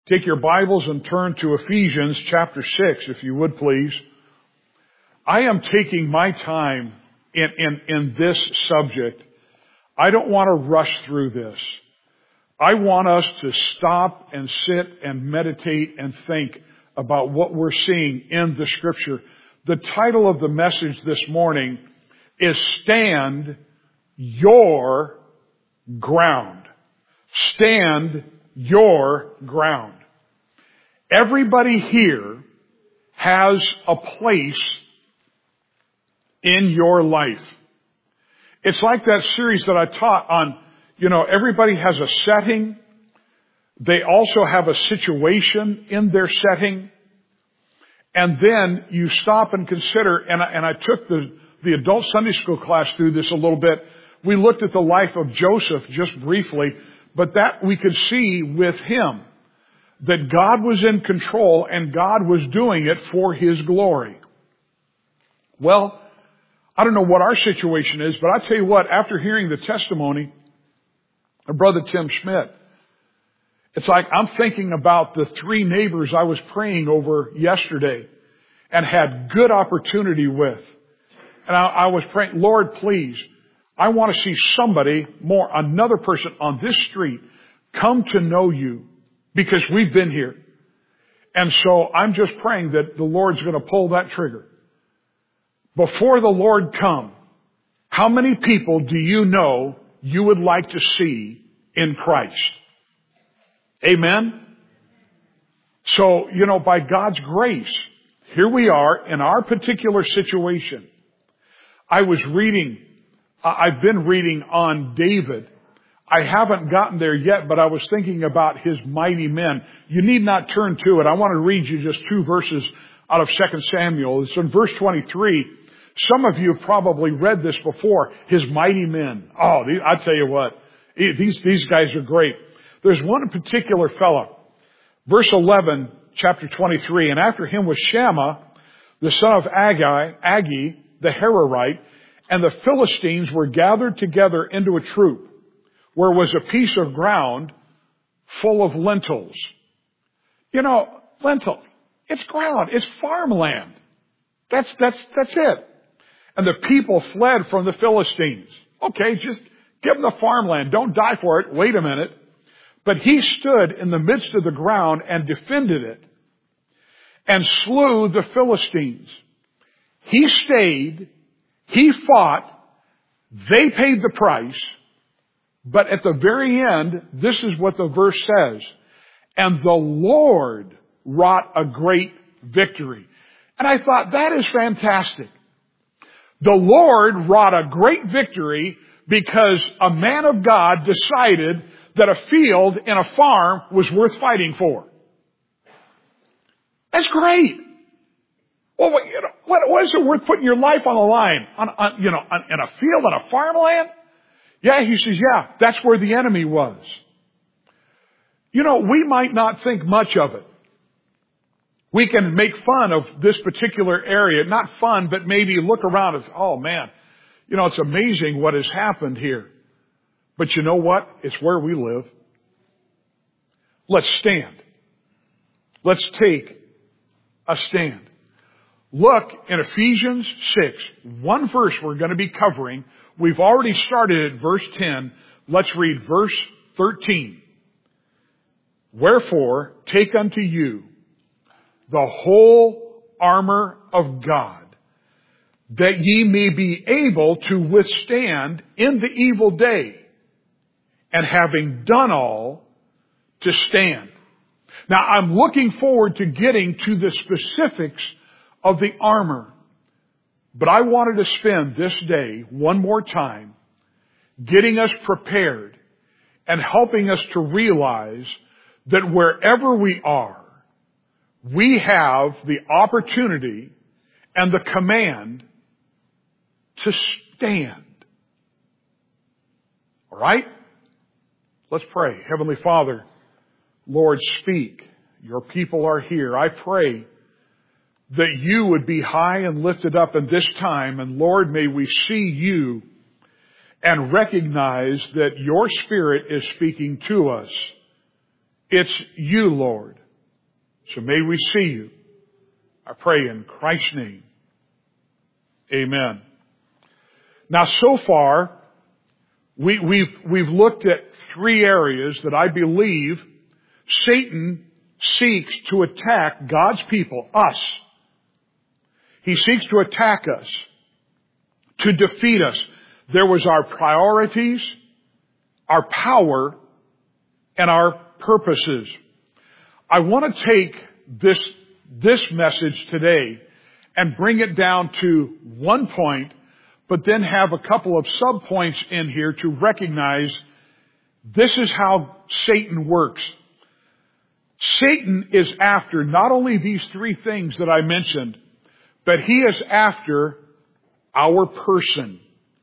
Take your Bibles and turn to Ephesians chapter 6, if you would please. I am taking my time in this subject. I don't want to rush through this. I want us to stop and sit and meditate and think about what we're seeing in the Scripture. The title of the message this morning is Stand Your Ground. Stand your ground. Everybody here has a place in your life. It's like that series that I taught on, everybody has a setting. They also have a situation in their setting. And then you stop and consider, and I took the adult Sunday school class through this a little bit. We looked at the life of Joseph just briefly, but that we could see with him that God was in control and God was doing it for His glory. Well, I don't know what our situation is, but I tell you what, after hearing the testimony of Brother Tim Schmidt, it's like I'm thinking about the 3 neighbors I was praying over yesterday and had good opportunity with. And I was praying, Lord, please, I want to see somebody more, another person on this street come to know you because we've been here. And so I'm just praying that the Lord's going to pull that trigger. Before the Lord come, how many people do you know you would like to see in Christ? Amen? So, by God's grace, here we are in our particular situation. I've been reading on David. I haven't gotten there yet, but I was thinking about his mighty men. You need not turn to it. I want to read you just 2 verses out of 2 Samuel. It's in verse 23. Some of you have probably read this before. His mighty men. Oh, I tell you what, these guys are great. There's one particular fellow. Verse 11, chapter 23. And after him was Shammah, the son of Agi, the Hararite, and the Philistines were gathered together into a troop, where was a piece of ground full of lentils. Lentils. It's ground. It's farmland. That's it. And the people fled from the Philistines. Okay, just give them the farmland. Don't die for it. Wait a minute. But he stood in the midst of the ground and defended it and slew the Philistines. He stayed. He fought. They paid the price. But at the very end, this is what the verse says. And the Lord wrought a great victory. And I thought, that is fantastic. The Lord wrought a great victory because a man of God decided that a field in a farm was worth fighting for. That's great. Well, what is it worth putting your life on the line? In a field, on a farmland? Yeah, he says, yeah, that's where the enemy was. We might not think much of it. We can make fun of this particular area. Not fun, but maybe look around and say, oh man, it's amazing what has happened here. But you know what? It's where we live. Let's stand. Let's take a stand. Look in Ephesians 6, one verse we're going to be covering. We've already started at verse 10. Let's read verse 13. Wherefore, take unto you the whole armor of God, that ye may be able to withstand in the evil day, and having done all, to stand. Now, I'm looking forward to getting to the specifics of the armor. But I wanted to spend this day one more time getting us prepared and helping us to realize that wherever we are, we have the opportunity and the command to stand. All right? Let's pray. Heavenly Father, Lord, speak. Your people are here. I pray that you would be high and lifted up in this time. And Lord, may we see you and recognize that your Spirit is speaking to us It's you, Lord. So may we see you. I pray in Christ's name. Amen. Now, so far, we've looked at three areas that I believe Satan seeks to attack God's people, us. He seeks to attack us, to defeat us. There was our priorities, our power, and our purposes. I want to take this message today and bring it down to one point, but then have a couple of subpoints in here to recognize this is how Satan works. Satan is after not only these three things that I mentioned, but he is after our person.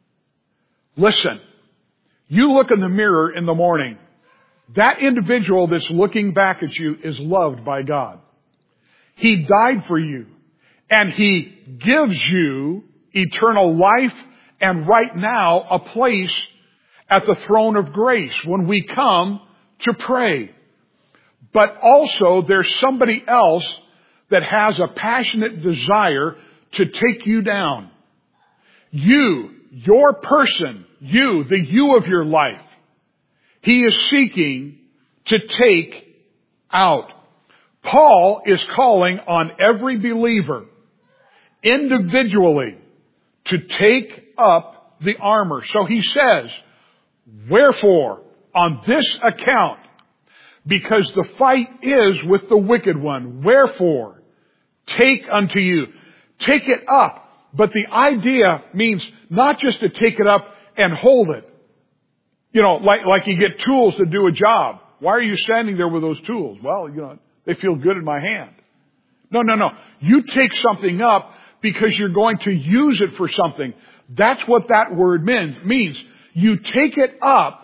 Listen, you look in the mirror in the morning. That individual that's looking back at you is loved by God. He died for you, and He gives you eternal life and right now a place at the throne of grace when we come to pray. But also there's somebody else that has a passionate desire to take you down. You, your person, you, the you of your life, he is seeking to take out. Paul is calling on every believer individually to take up the armor. So he says, wherefore, on this account, because the fight is with the wicked one, wherefore, take unto you. Take it up. But the idea means not just to take it up and hold it. You know, like you get tools to do a job. Why are you standing there with those tools? Well, you know, they feel good in my hand. No. You take something up because you're going to use it for something. That's what that word means. You take it up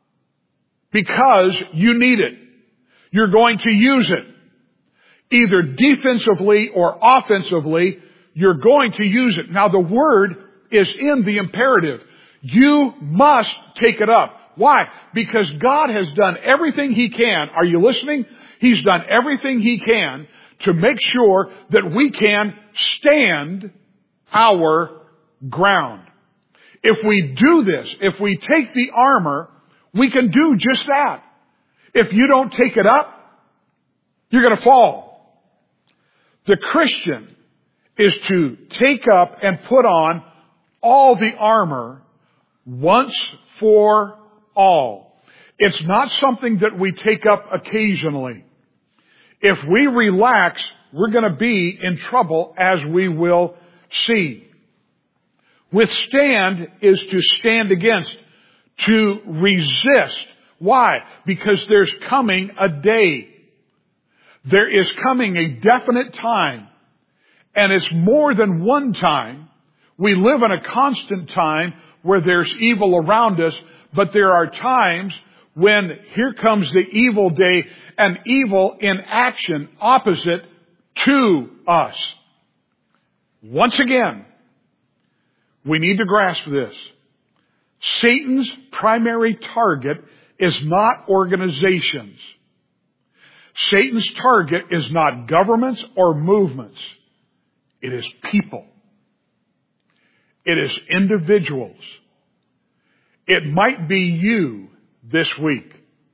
because you need it. You're going to use it. Either defensively or offensively, you're going to use it. Now the word is in the imperative. You must take it up. Why? Because God has done everything He can. Are you listening? He's done everything He can to make sure that we can stand our ground. If we do this, if we take the armor, we can do just that. If you don't take it up, you're going to fall. The Christian is to take up and put on all the armor once for all. It's not something that we take up occasionally. If we relax, we're going to be in trouble, as we will see. Withstand is to stand against, to resist. Why? Because there's coming a day. There is coming a definite time. And it's more than one time. We live in a constant time where there's evil around us, but there are times when here comes the evil day, and evil in action opposite to us. Once again, we need to grasp this. Satan's primary target is not organizations. Satan's target is not governments or movements. It is people. It is individuals. It might be you this week,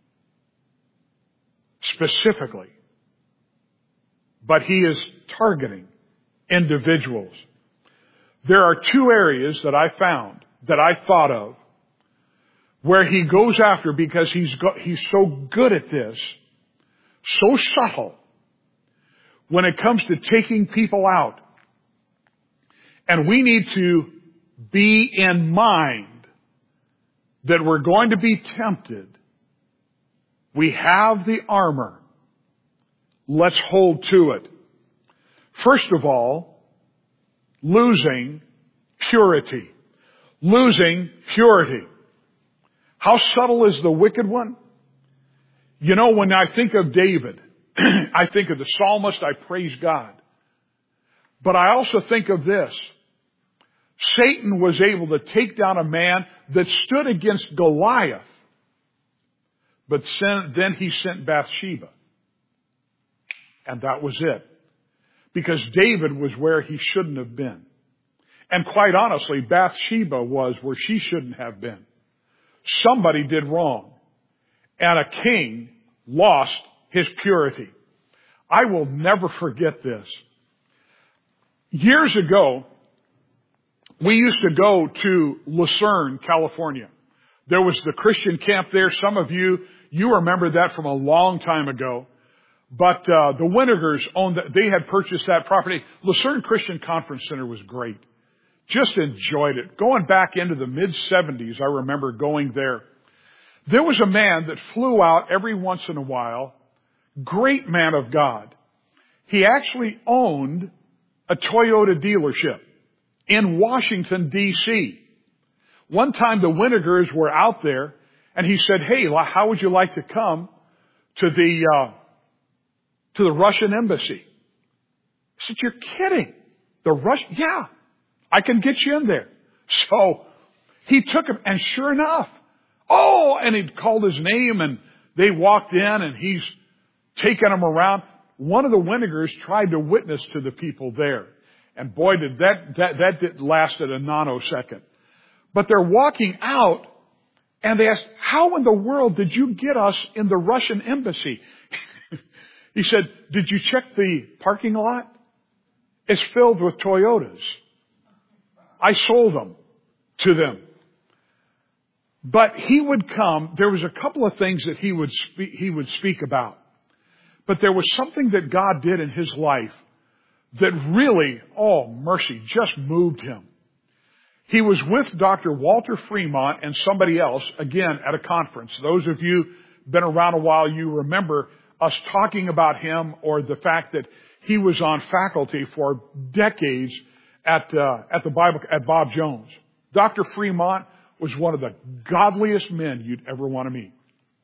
specifically. But he is targeting individuals. There are two areas that I found, that I thought of, where he goes after, because he's so good at this, so subtle, when it comes to taking people out. And we need to be in mind that we're going to be tempted. We have the armor. Let's hold to it. First of all, losing purity. Losing purity. How subtle is the wicked one? You know, when I think of David, I think of the psalmist, I praise God. But I also think of this. Satan was able to take down a man that stood against Goliath. But then he sent Bathsheba. And that was it. Because David was where he shouldn't have been. And quite honestly, Bathsheba was where she shouldn't have been. Somebody did wrong. And a king lost his purity. I will never forget this. Years ago, we used to go to Lucerne, California. There was the Christian camp there. Some of you remember that from a long time ago. But the Winnegers owned that. They had purchased that property. Lucerne Christian Conference Center was great. Just enjoyed it. Going back into the mid-70s, I remember going there. There was a man that flew out every once in a while. Great man of God. He actually owned a Toyota dealership in Washington, D.C. One time the Winnegers were out there, and he said, "Hey, how would you like to come to the Russian embassy?" I said, "You're kidding. The Russian? Yeah, I can get you in there." So he took him, and sure enough, and he called his name, and they walked in, and he's taking them around. One of the Winnegers tried to witness to the people there. And boy, did that lasted a nanosecond. But they're walking out, and they asked, "How in the world did you get us in the Russian embassy?" He said, "Did you check the parking lot? It's filled with Toyotas. I sold them to them." But he would come. There was a couple of things that he would speak about. But there was something that God did in his life that really, mercy, just moved him. He was with Dr. Walter Fremont and somebody else, again, at a conference. Those of you been around a while, you remember us talking about him, or the fact that he was on faculty for decades at Bob Jones. Dr. Fremont was one of the godliest men you'd ever want to meet.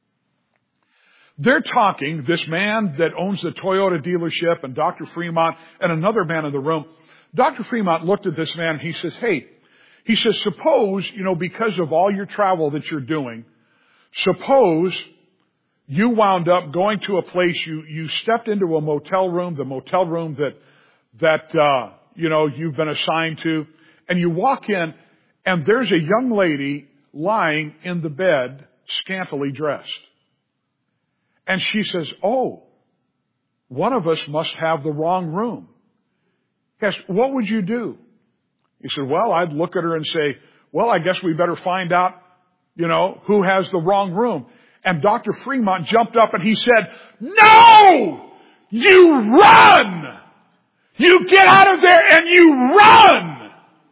They're talking, this man that owns the Toyota dealership and Dr. Fremont and another man in the room. Dr. Fremont looked at this man and he says, suppose, because of all your travel that you're doing, suppose you wound up going to a place, you stepped into a motel room, the motel room that you've been assigned to, and you walk in and there's a young lady lying in the bed, scantily dressed. And she says, one of us must have the wrong room. He asked, "What would you do?" He said, "Well, I'd look at her and say, well, I guess we better find out, who has the wrong room." And Dr. Fremont jumped up and he said, "No! You run! You get out of there and you run!"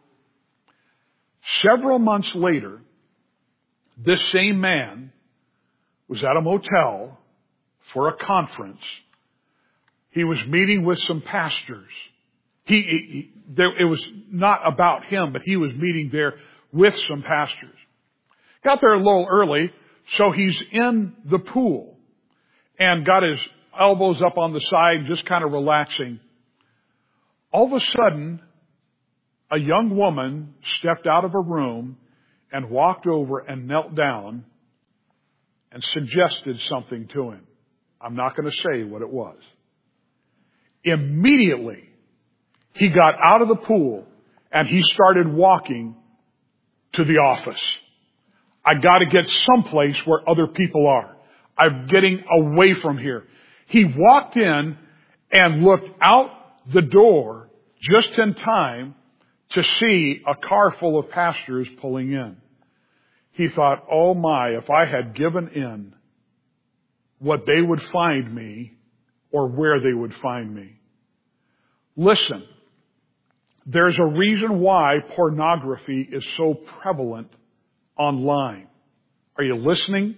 Several months later, this same man was at a motel for a conference. He was meeting with some pastors. It was not about him, but he was meeting there with some pastors. Got there a little early, so he's in the pool and got his elbows up on the side, just kind of relaxing. All of a sudden, a young woman stepped out of a room and walked over and knelt down and suggested something to him. I'm not going to say what it was. Immediately, he got out of the pool and he started walking to the office. I got to get someplace where other people are. I'm getting away from here. He walked in and looked out the door just in time to see a car full of pastors pulling in. He thought, "Oh my, if I had given in, what they would find me or where they would find me." Listen, there's a reason why pornography is so prevalent online. Are you listening?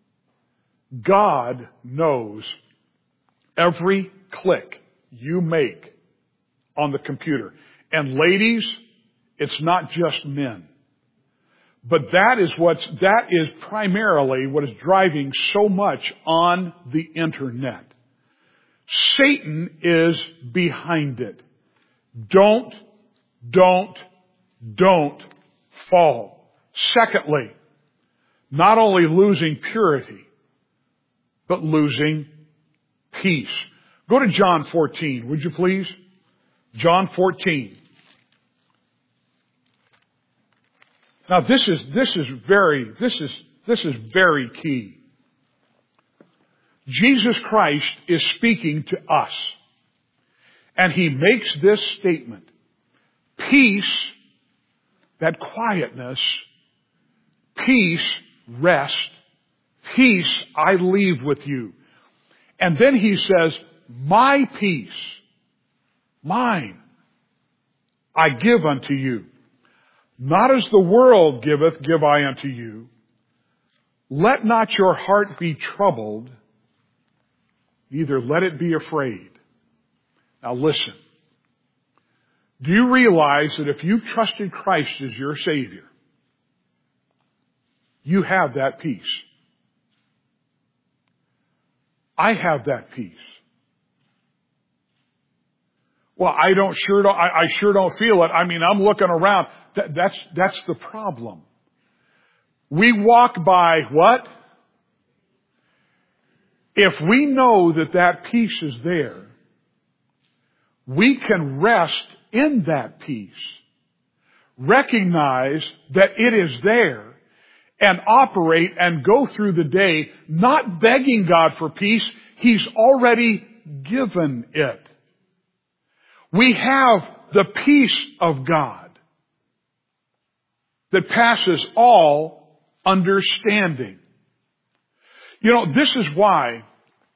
God knows every click you make on the computer. And ladies, it's not just men. But that is primarily what is driving so much on the internet. Satan is behind it. Don't fall. Secondly, not only losing purity, but losing peace. Go to John 14, would you please? John 14. Now this is very key. Jesus Christ is speaking to us. And He makes this statement. Peace, that quietness, peace, rest, peace I leave with you. And then He says, my peace, mine, I give unto you. Not as the world giveth, give I unto you. Let not your heart be troubled, neither let it be afraid. Now listen. Do you realize that if you've trusted Christ as your Savior, you have that peace? I have that peace. Well, I sure don't feel it. I mean, I'm looking around. That's the problem. We walk by what? If we know that peace is there, we can rest in that peace. Recognize that it is there and operate and go through the day not begging God for peace. He's already given it. We have the peace of God that passes all understanding. You know, this is why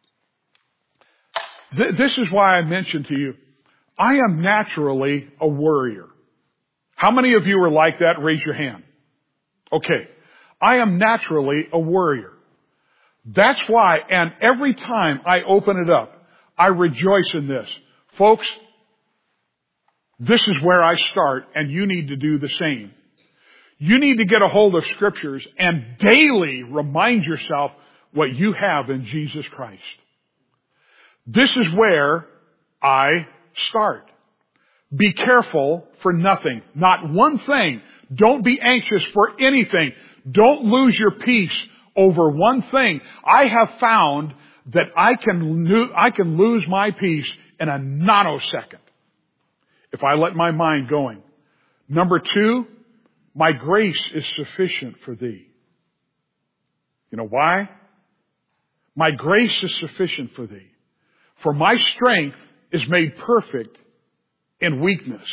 I mentioned to you, I am naturally a worrier. How many of you are like that? Raise your hand. Okay. I am naturally a worrier. That's why, and every time I open it up, I rejoice in this. Folks, this is where I start, and you need to do the same. You need to get a hold of Scriptures and daily remind yourself what you have in Jesus Christ. This is where I start. Be careful for nothing. Not one thing. Don't be anxious for anything. Don't lose your peace over one thing. I have found that I can lose my peace in a nanosecond if I let my mind going. Number 2, my grace is sufficient for thee. You know why? My grace is sufficient for thee. For my strength is made perfect in weakness.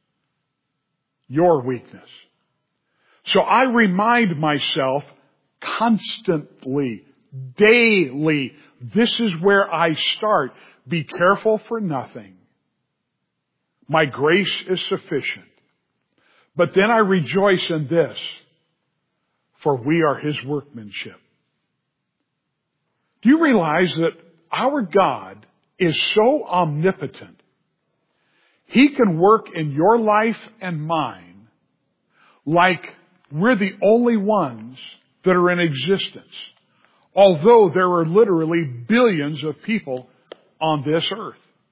Your weakness. So I remind myself constantly, daily, this is where I start. Be careful for nothing. My grace is sufficient. But then I rejoice in this, for we are His workmanship. Do you realize that our God is so omnipotent? He can work in your life and mine like we're the only ones that are in existence. Although there are literally billions of people on this earth.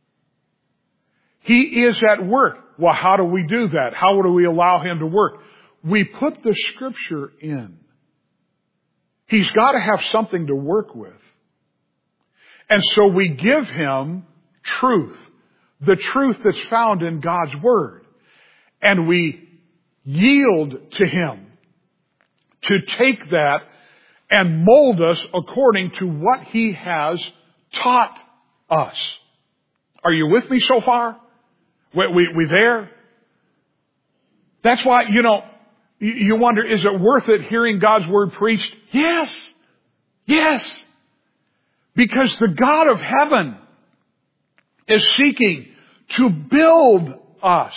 He is at work. Well, how do we do that? How do we allow Him to work? We put the Scripture in. He's got to have something to work with. And so we give Him truth. The truth that's found in God's Word. And we yield to Him to take that and mold us according to what He has taught us. Are you with me so far? We there? That's why, you wonder, is it worth it hearing God's Word preached? Yes. Yes. Because the God of heaven is seeking to build us.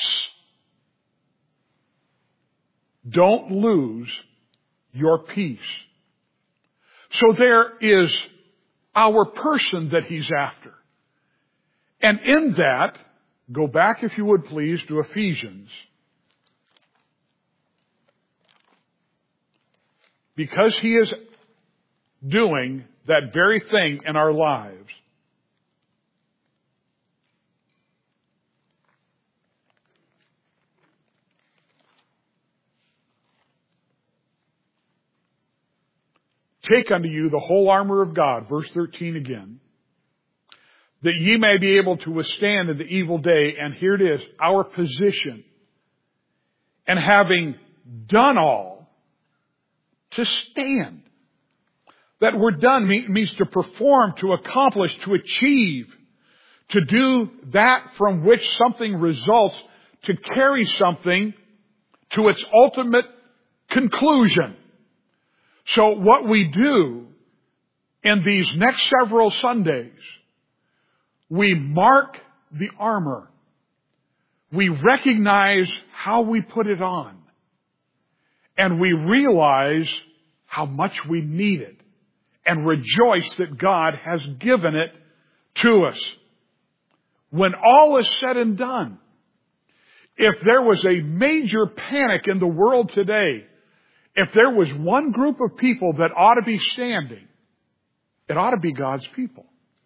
Don't lose your peace. So there is our person that He's after. And in that, go back if you would please to Ephesians. Because He is doing that very thing in our lives. take unto you the whole armor of God, verse 13 again, that ye may be able to withstand in the evil day. And here it is, our position. And having done all, to stand. That word done means to perform, to accomplish, to achieve, to do that from which something results, to carry something to its ultimate conclusion. So what we do in these next several Sundays, we mark the armor. We recognize how we put it on. And we realize how much we need it. And rejoice that God has given it to us. When all is said and done, if there was a major panic in the world today, if there was one group of people that ought to be standing, it ought to be God's people.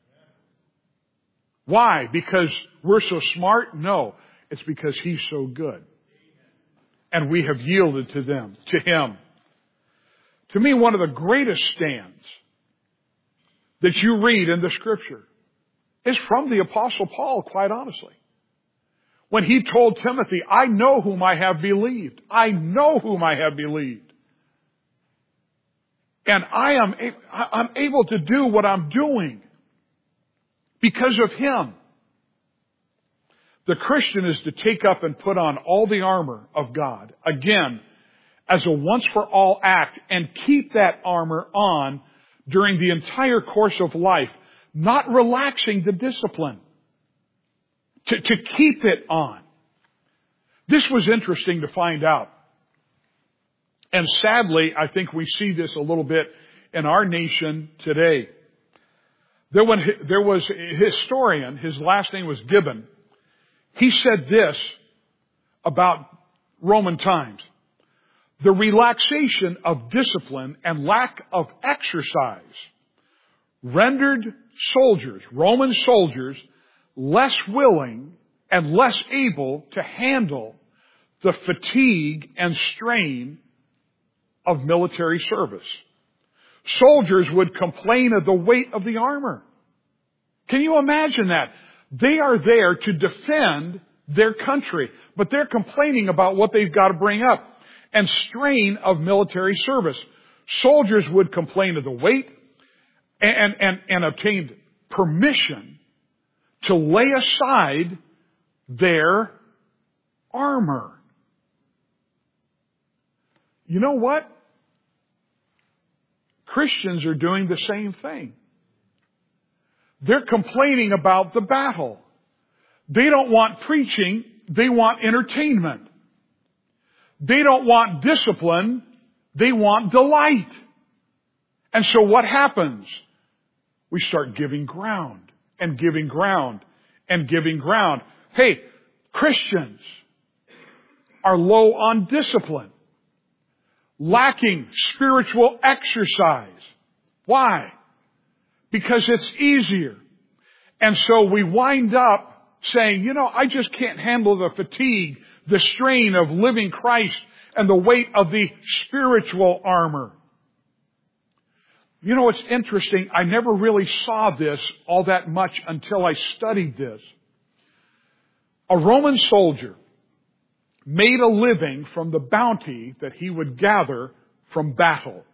Why? Because we're so smart? No. It's because He's so good. And we have yielded to Him. To me, one of the greatest stands that you read in the Scripture is from the Apostle Paul, quite honestly. When he told Timothy, I know whom I have believed. I know whom I have believed. And I'm able to do what I'm doing because of Him. The Christian is to take up and put on all the armor of God, again, as a once-for-all act, and keep that armor on during the entire course of life, not relaxing the discipline, to keep it on. This was interesting to find out. And sadly, I think we see this a little bit in our nation today. There was a historian, his last name was Gibbon. He said this about Roman times. The relaxation of discipline and lack of exercise rendered soldiers, Roman soldiers, less willing and less able to handle the fatigue and strain of military service. Soldiers would complain of the weight of the armor. Can you imagine that? They are there to defend their country, but they're complaining about what they've got to bring up and strain of military service. Soldiers would complain of the weight and obtained permission to lay aside their armor. You know what? Christians are doing the same thing. They're complaining about the battle. They don't want preaching. They want entertainment. They don't want discipline. They want delight. And so what happens? We start giving ground and giving ground and giving ground. Hey, Christians are low on discipline, lacking spiritual exercise. Why? Because it's easier. And so we wind up saying, I just can't handle the fatigue, the strain of living Christ and the weight of the spiritual armor. It's interesting. I never really saw this all that much until I studied this. A Roman soldier made a living from the bounty that he would gather from battle.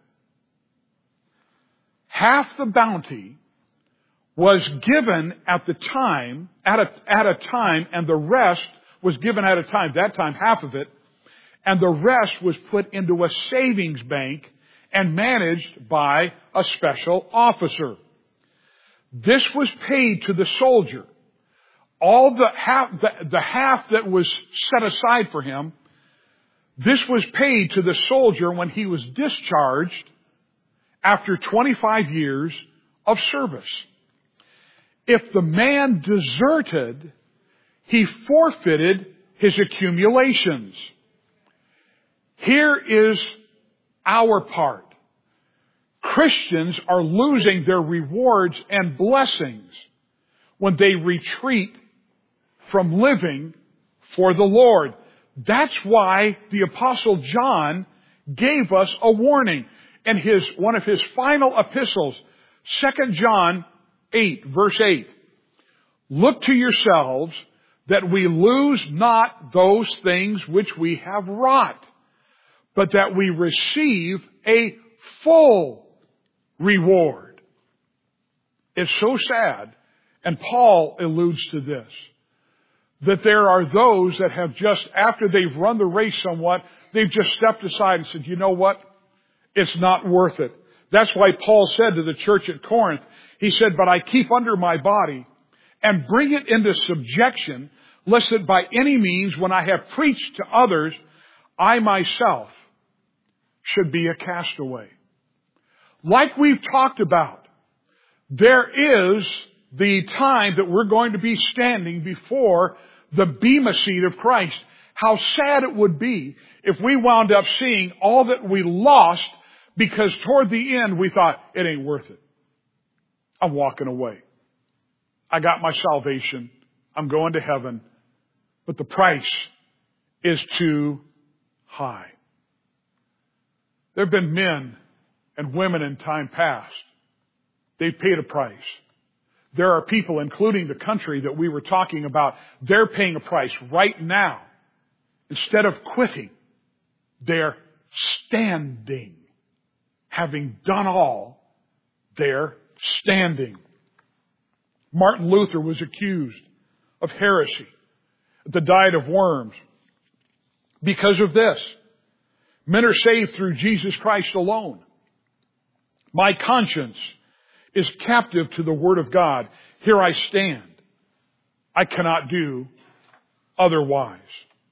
Half the bounty was given at a time, and the rest was given at a time. That time, half of it, and the rest was put into a savings bank and managed by a special officer. This was paid to the soldier. All the half that was set aside for him, this was paid to the soldier when he was discharged after 25 years of service. If the man deserted, he forfeited his accumulations. Here is our part. Christians are losing their rewards and blessings when they retreat from living for the Lord. That's why the Apostle John gave us a warning. in one of his final epistles, 2 John 8, verse 8. Look to yourselves that we lose not those things which we have wrought, but that we receive a full reward. It's so sad, and Paul alludes to this, that there are those that have just, after they've run the race somewhat, they've just stepped aside and said, you know what? It's not worth it. That's why Paul said to the church at Corinth, he said, but I keep under my body and bring it into subjection, lest that by any means, when I have preached to others, I myself should be a castaway. Like we've talked about, there is the time that we're going to be standing before the bema seat of Christ. How sad it would be if we wound up seeing all that we lost because toward the end we thought, it ain't worth it. I'm walking away. I got my salvation. I'm going to heaven. But the price is too high. There have been men and women in time past. They've paid a price. There are people, including the country that we were talking about, they're paying a price right now. Instead of quitting, they're standing. Having done all, they're standing. Martin Luther was accused of heresy at the Diet of Worms. Because of this, men are saved through Jesus Christ alone. My conscience is captive to the Word of God. Here I stand. I cannot do otherwise.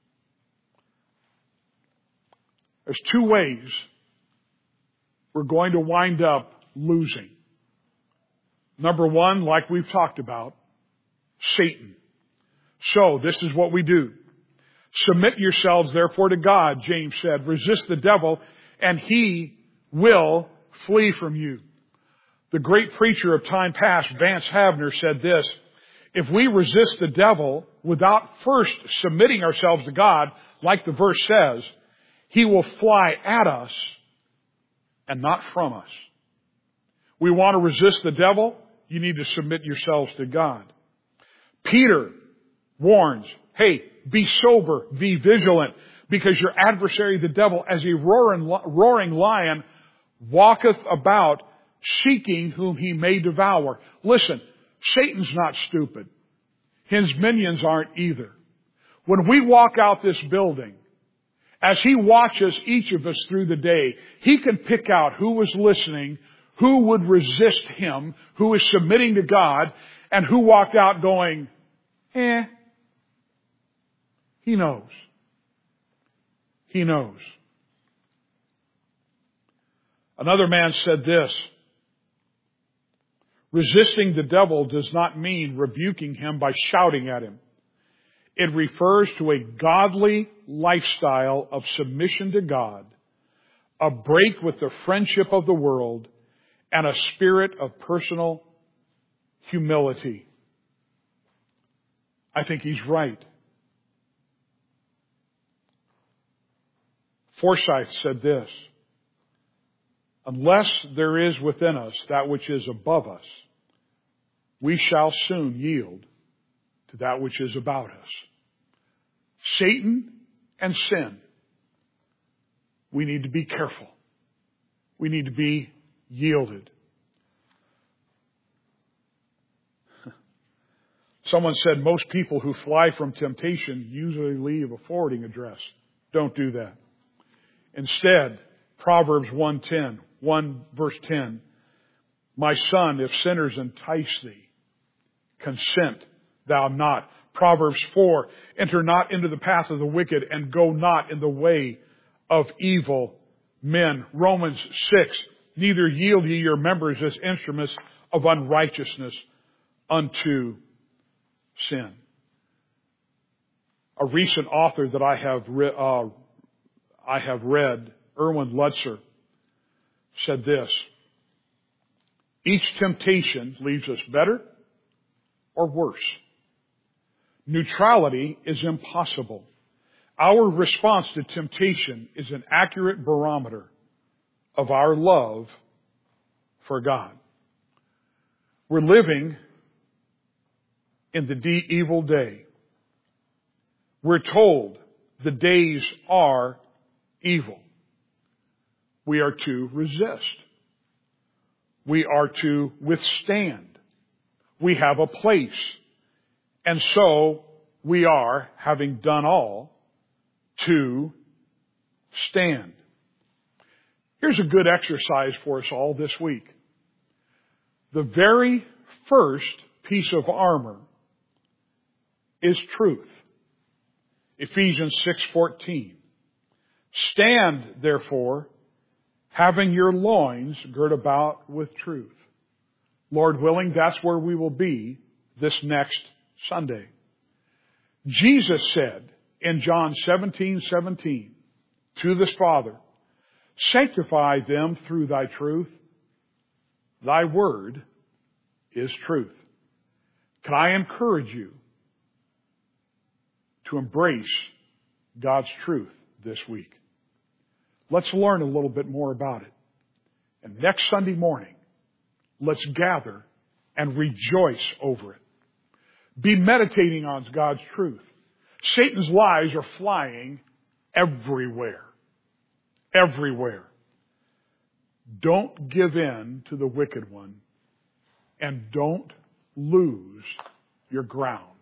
There's two ways we're going to wind up losing. Number one, like we've talked about, Satan. So, this is what we do. Submit yourselves, therefore, to God, James said. Resist the devil, and he will flee from you. The great preacher of time past, Vance Havner, said this: if we resist the devil without first submitting ourselves to God, like the verse says, he will fly at us and not from us. We want to resist the devil, you need to submit yourselves to God. Peter warns, hey, be sober, be vigilant, because your adversary, the devil, as a roaring lion, walketh about, seeking whom he may devour. Listen, Satan's not stupid. His minions aren't either. When we walk out this building, as he watches each of us through the day, he can pick out who was listening, who would resist him, who is submitting to God, and who walked out going, He knows. He knows. Another man said this: resisting the devil does not mean rebuking him by shouting at him. It refers to a godly lifestyle of submission to God, a break with the friendship of the world, and a spirit of personal humility. I think he's right. Forsyth said this: unless there is within us that which is above us, we shall soon yield to that which is about us. Satan and sin. We need to be careful. We need to be yielded. Someone said most people who fly from temptation usually leave a forwarding address. Don't do that. Instead, Proverbs 1 verse 10, my son, if sinners entice thee, consent thou not. Proverbs 4, enter not into the path of the wicked, and go not in the way of evil men. Romans 6, neither yield ye your members as instruments of unrighteousness unto sin. A recent author that I have read, Erwin Lutzer, said this: each temptation leaves us better or worse. Neutrality is impossible. Our response to temptation is an accurate barometer of our love for God. We're living in the evil day. We're told the days are evil. We are to resist. We are to withstand. We have a place. And so we are, having done all, to stand. Here's a good exercise for us all this week. The very first piece of armor is truth. Ephesians 6:14. Stand, therefore, having your loins girt about with truth. Lord willing, that's where we will be this next Sunday. Jesus said in John 17:17 to this Father, sanctify them through thy truth. Thy word is truth. Can I encourage you to embrace God's truth this week? Let's learn a little bit more about it. And next Sunday morning, let's gather and rejoice over it. Be meditating on God's truth. Satan's lies are flying everywhere. Everywhere. Don't give in to the wicked one, and don't lose your ground.